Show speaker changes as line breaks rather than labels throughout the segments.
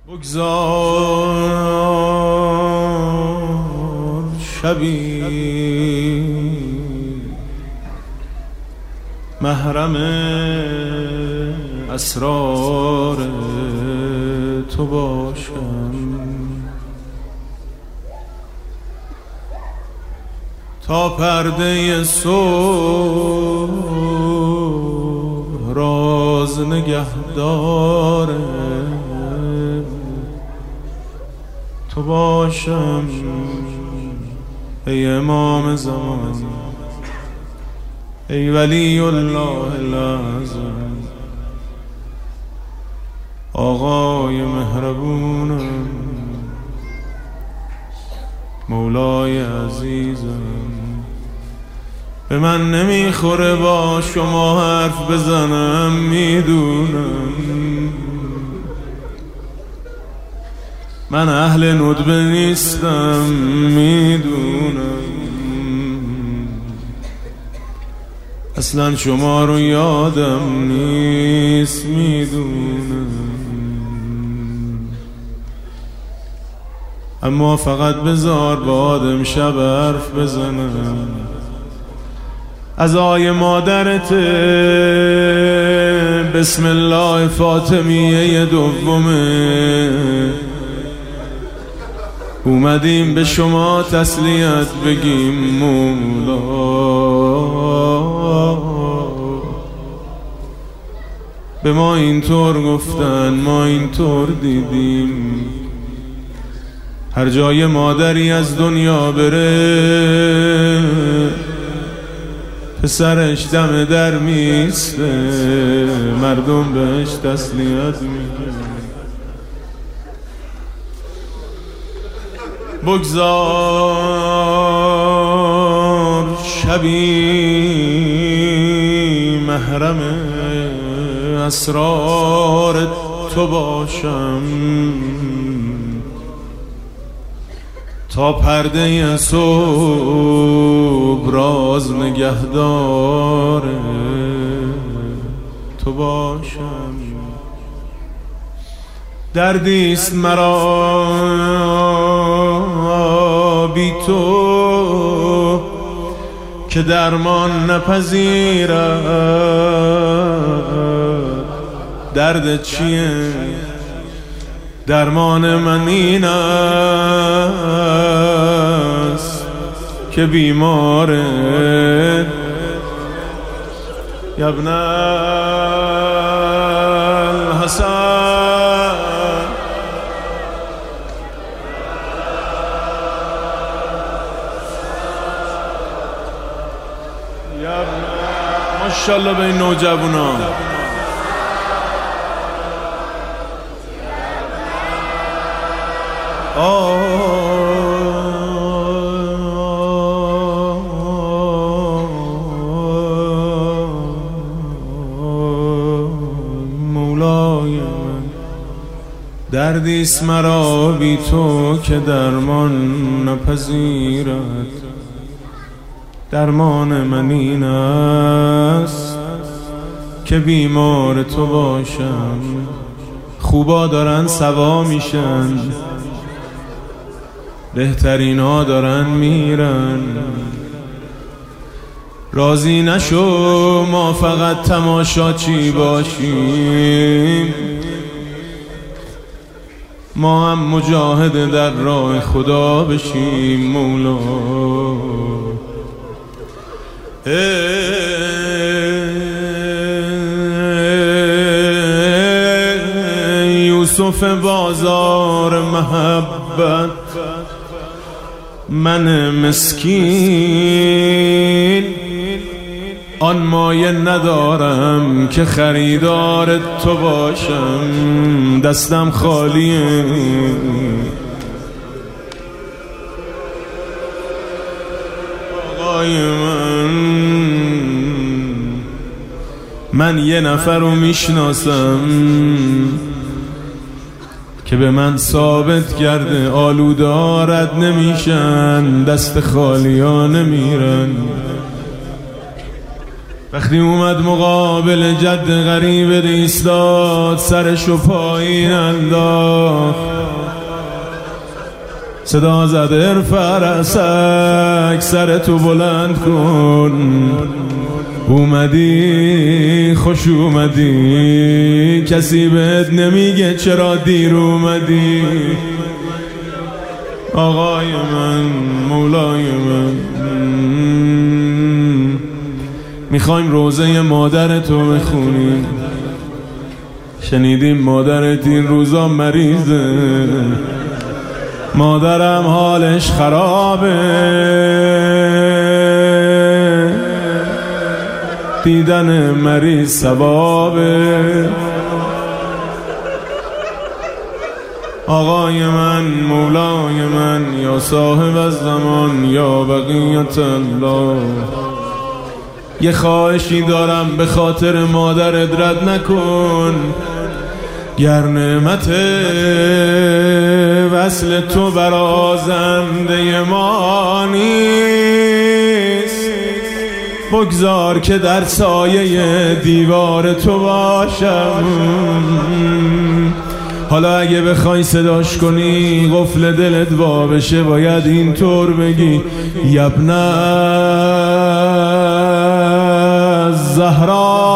بگذار شبی محرم اسرار تو باشم، تا پرده صبح راز نگهدار تو باشم. ای امام زمان، ای ولی الله الاعظم، آقای مهربونم، مولای عزیزم. به من نمیخوره با شما حرف بزنم، میدونم من اهل ندبه نیستم، میدونم اصلا شما رو یادم نیست، میدونم اما فقط بذار با امشب حرف بزنم. عزای مادرت بسم الله فاطمیه دومه، اومدیم به شما تسلیت بگیم مولا. به ما اینطور گفتن، ما اینطور دیدیم. هر جای مادری از دنیا بره پسرش دم در میسته، مردم بهش تسلیت میگن. بگذار شبی محرم اسرار تو باشم، تا پرده صبح راز نگهدار تو باشم. دردیست مرا بی تو که درمان نپذیرد. درد چیه؟ درمان من این است که بیماره. ابن الحسن ماشاءالله به این نوجوانا. مولای من، دردیست مرا بی تو که درمان نپذیرد. درمان من این است که بیمار تو باشم. خوبا دارن سوا میشن، بهترین ها دارن میرن. راضی نشو ما فقط تماشاچی باشیم، ما هم مجاهد در راه خدا بشیم مولا. یوسف بازار محبت، من مسکین آن مایه ندارم که خریدار تو باشم. دستم خالیه، آقای من یه نفر رو میشناسم که به من ثابت کرده آلوده رد نمیشن، دست خالی ها نمیرن. وقتی اومد مقابل جد غریب ایستاد، سرشو پایین انداخت، صدا زد ارفع رأسک، سرتو بلند کن، اومدی خوش اومدی، کسی بهت نمیگه چرا دیر اومدی. آقای من، مولای من، میخوایم روزه مادرتو بخونیم. شنیدیم مادرت این روزا مریضه، مادرم حالش خرابه، دیدن مریض ثوابه. آقای من، مولای من، یا صاحب الزمان، یا بقیت الله، یه خواهشی دارم به خاطر مادرت رد نکن. گر نعمت وصل تو برازنده ما نیست، بگذار که در سایه دیوار تو باشم. حالا اگه بخوای صداش کنی قفل دلت وا بشه، باید اینطور بگی یبن الزهرا.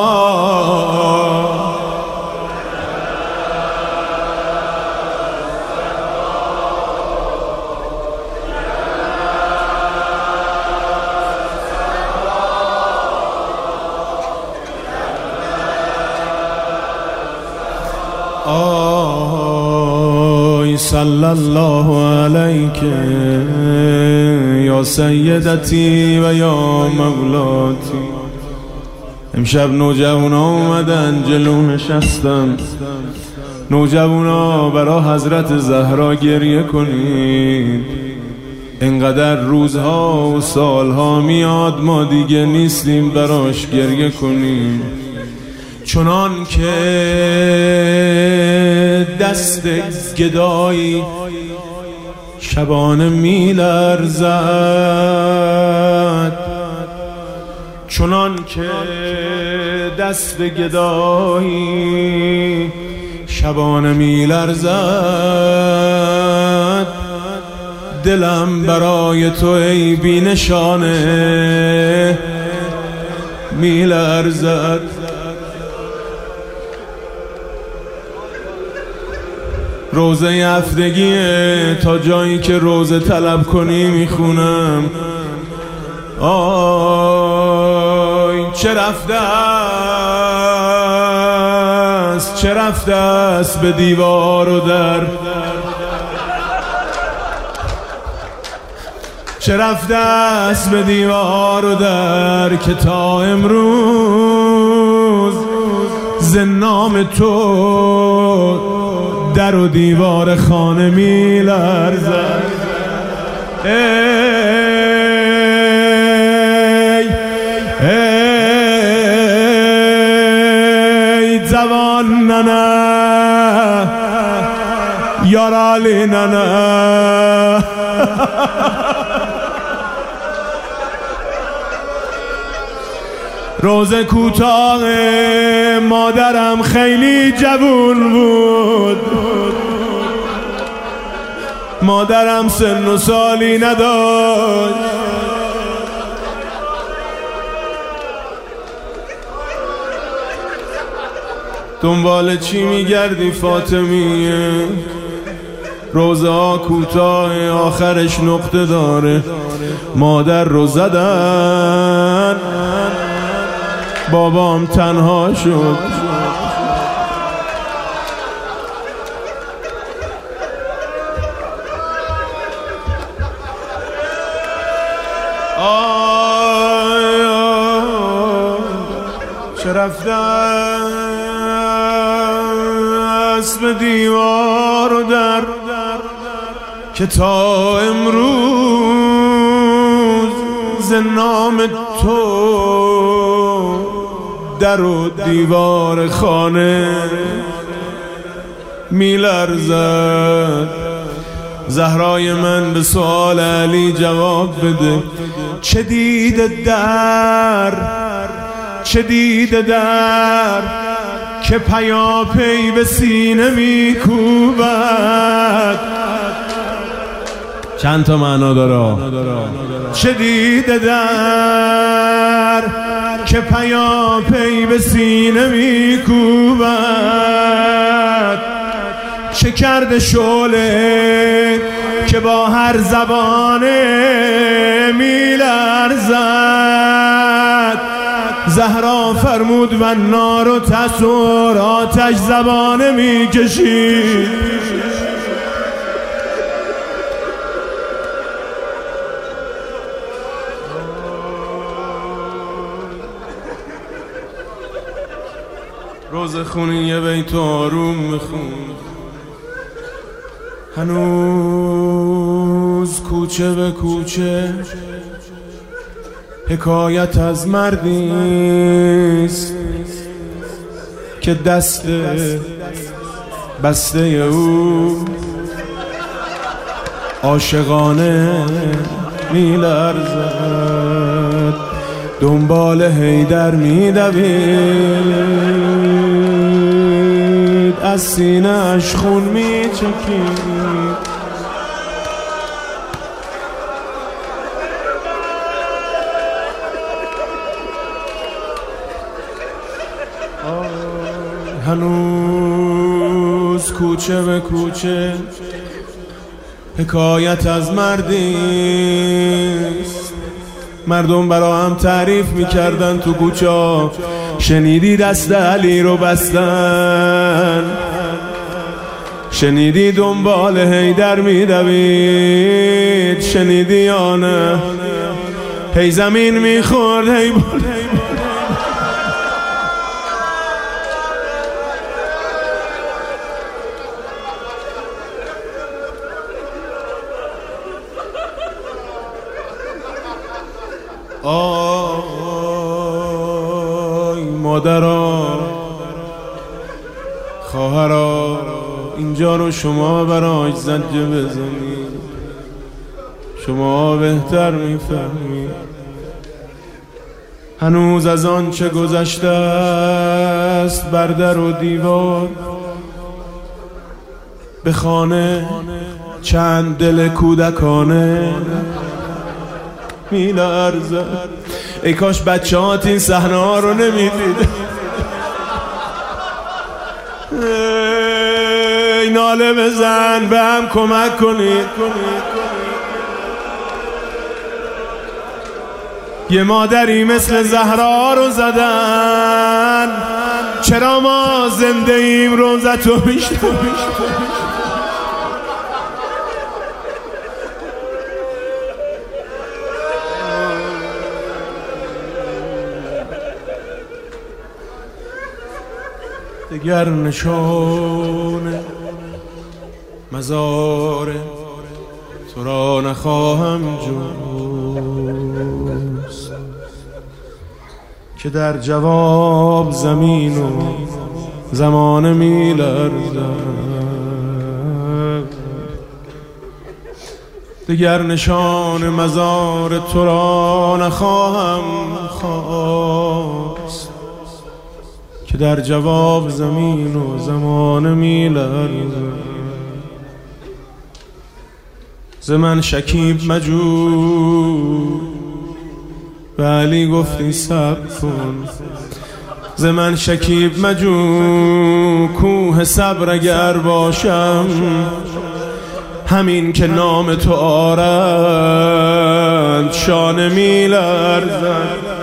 صلی الله علیک یا سیدتی و یا مولاتی. امشب نوجوانا اومدن جلو نشستن، نوجوانا برا حضرت زهرا گریه کنید. اینقدر روزها و سالها میاد ما دیگه نیستیم براش گریه کنیم. چنان که دست گدایی شبانه میلرزد، چنان که دست گدایی شبانه میلرزد، دلم برای تو ای بی نشانه میلرزد. روزه هفتگیه، تا جایی که روزه طلب کنی میخونم. آی چه رفته است، چه رفته است به دیوار و در، چه رفته است به دیوار و در، که تا امروز ز نام تو در و دیوار خانه می لرزد. ای جوان ننه یارالی ننه، روز کوتاه مادرم خیلی جوون بود، مادرم سن و سالی نداشت. دنبال چی میگردی فاطمیه؟ روزه ها کوتاه، آخرش نقطه داره. مادر رو زدن، بابام تنها شد. چه رفته است به دیوار و در، که تا امروز ز نام تو در و دیوار خانه میلرزد. زهرای من به سوال علی جواب بده، چه دیده در چه دیده در که پیاپی به سینه میکوبد. چند تا معنا داره. چه دیده در که پیاپی به سینه میکوبد. چه کرده شعله که با هر زبانه میلرزد. زهرا فرمود و نار و تسور آتش زبانه میکشید. روز خونی یه بیت آروم میخون. هنوز کوچه به کوچه حکایت از مردیست که دست بسته او عاشقانه میلرزد. دنبال حیدر میدوید، از سینه اش خون میچکید. هنوز کوچه به کوچه حکایت از مردیست. مردم برا هم تعریف میکردن تو کوچه. شنیدی دست علی رو بستن؟ شنیدی دنبال حیدر میدوید؟ شنیدی یا نه؟ هی زمین میخورد هی آی مادرها، خواهرها، اینجا رو شما براش زنجه بزنید، شما بهتر میفهمید. هنوز از آن چه گذشته است بر در و دیوار، به خانه چند دل کودکانه میلرزد. ای کاش بچه‌هات این صحنه ها رو نمیدید. ای ناله بزن، به هم کمک کنید. یه مادری مثل زهرا رو زدن، چرا ما زنده ایم روزتو بیشتر. دگر نشان مزار تو را نخواهم جست، که در جواب زمین و زمان میلرزد. دگر نشان مزار تو را نخواهم خواست، که در جواب زمین و زمان میلرزد. ز من شکیب مجو، به علی گفتی صبر کن. ز من شکیب مجو، کوه صبر اگر باشم، همین که نام تو آرند شانه میلرزد.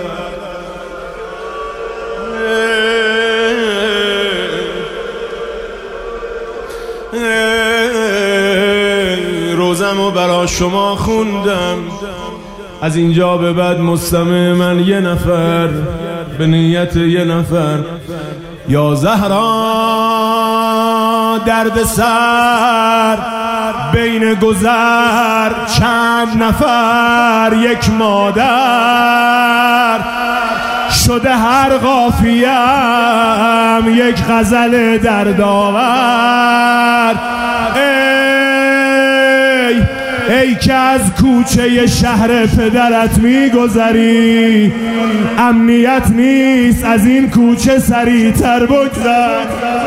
روزمو برا شما خوندم، از اینجا به بعد مستمع من یه نفر به نیت یه نفر. یا زهرا درد سر بین گذر، چند نفر یک مادر، شده هر قافیم یک غزل دردآور. ای که از کوچه شهر پدرت میگذری، امنیت نیست، از این کوچه سریع‌تر بگذر.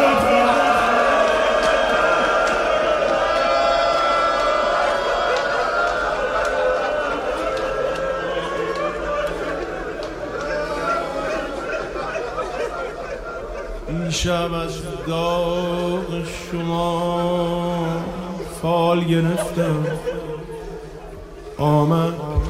دیشب از داغ شما فال گرفتم، آمد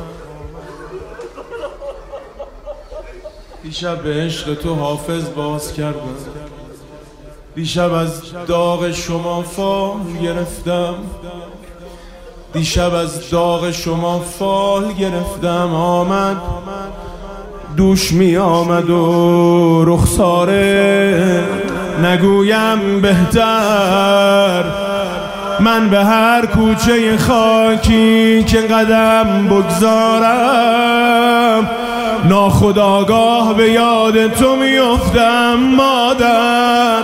دیشب به عشق تو حافظ باز کردم. دیشب از داغ شما فال گرفتم، دیشب از داغ شما فال گرفتم. آمد دوش می آمد و رخساره نگویم بهتر. من به هر کوچه خاکی که قدم بگذارم ناخودآگاه به یاد تو میافتم مادر.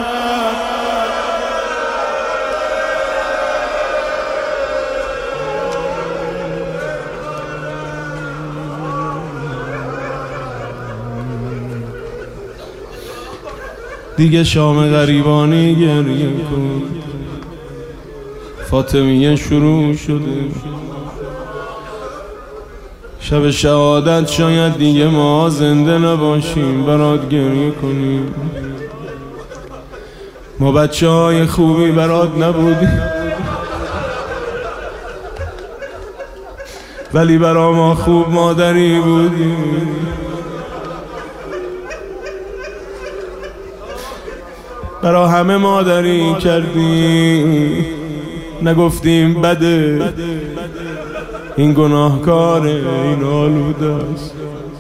دیگه شام غریبانی گریه کن، فاطمیه شروع شده. شب شهادت شاید دیگه ما زنده نباشیم برات گریه کنیم. ما بچه های خوبی برات نبودیم، ولی برا ما خوب مادری بودیم. برا همه مادری کردیم، نگفتیم بده، این گناهکاره، این آلوده است.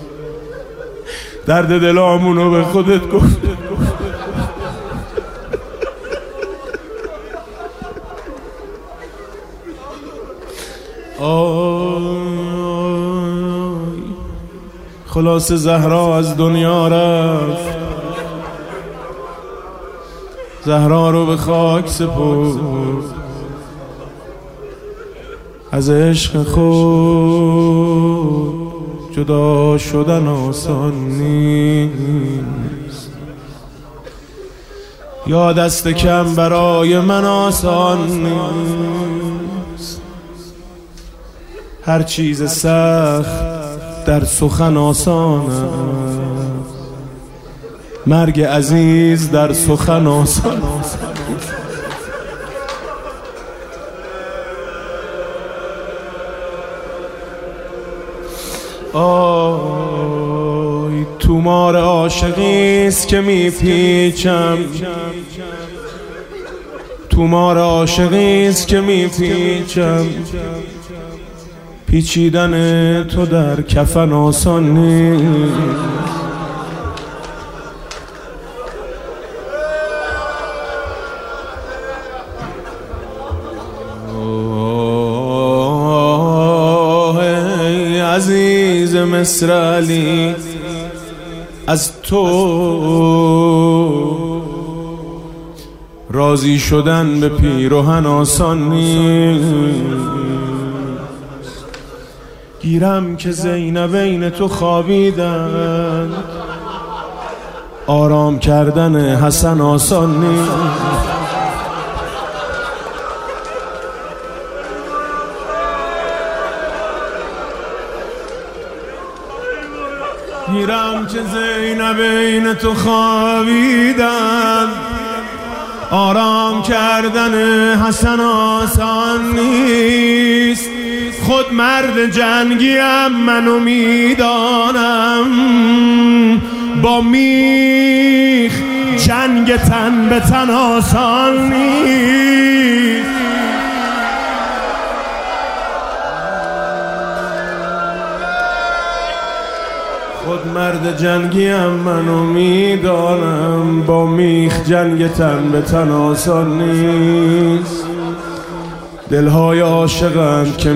درد دلامونو به خودت گفت. خلاص زهرا از دنیا رفت، زهرا رو به خاک سپرد. از عشق خود جدا شدن آسان نیست، یا دست کم برای من آسان نیست. هر چیز سخت در سخن آسان است، مرگ عزیز در سخن آسان است. آی تومار عاشقیست که میپیچم، تومار عاشقیست که میپیچم. پیچیدن تو در کفن آسان نیست. عزیز مصر علی، از تو راضی شدن به پیراهن آسان نیست. گیرم که زینبین تو خوابیدن، آرام کردن حسن آسان نیست. گیرم که زینبین تو خوابیدن، آرام کردن حسن آسان نیست. خود مرد جنگیم منو میدانم، با میخ جنگ تن به تن آسان نیست. خود مرد جنگیم منو میدانم، با میخ جنگ تن به تن آسان نیست. دلهای عاشقند که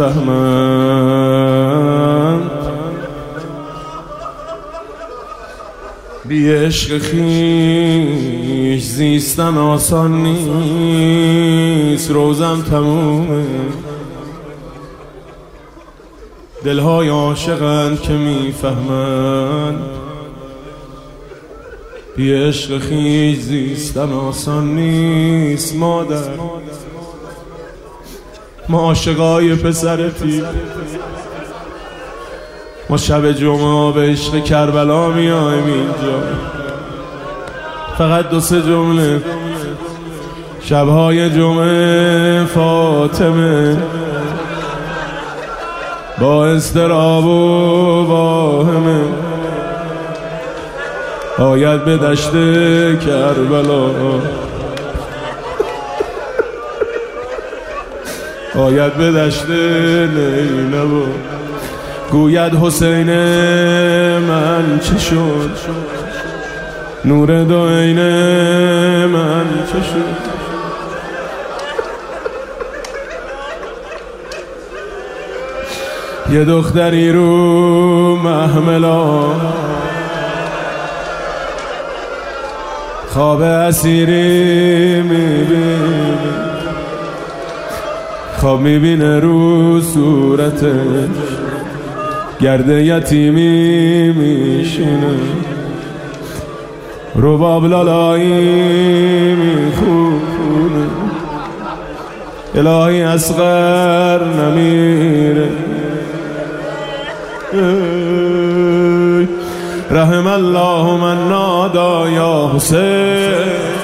میفهمند بی عشق خویش زیستن آسان نیست. روزم تمومه، دلهای عاشقند که میفهمند بی عشق خویش زیستن آسان نیست. مادر ما عاشقای پسرتی، ما شب جمعه به عشق کربلا میایم اینجا. فقط 2-3 جمله. شبهای جمعه فاطمه با اضطراب و واهمه آید به دشت کربلا، آید به دشت نیلبا، گوید حسین من چه شد، نور دو عین من چه شد. یه دختری رو محملا خواب اسیری میبینه، خواب میبینه رو صورتش گرد یتیمی میشینه، رباب لالایی میخونه، الهی اصغر نمیره. رحم الله من نادا یا حسین.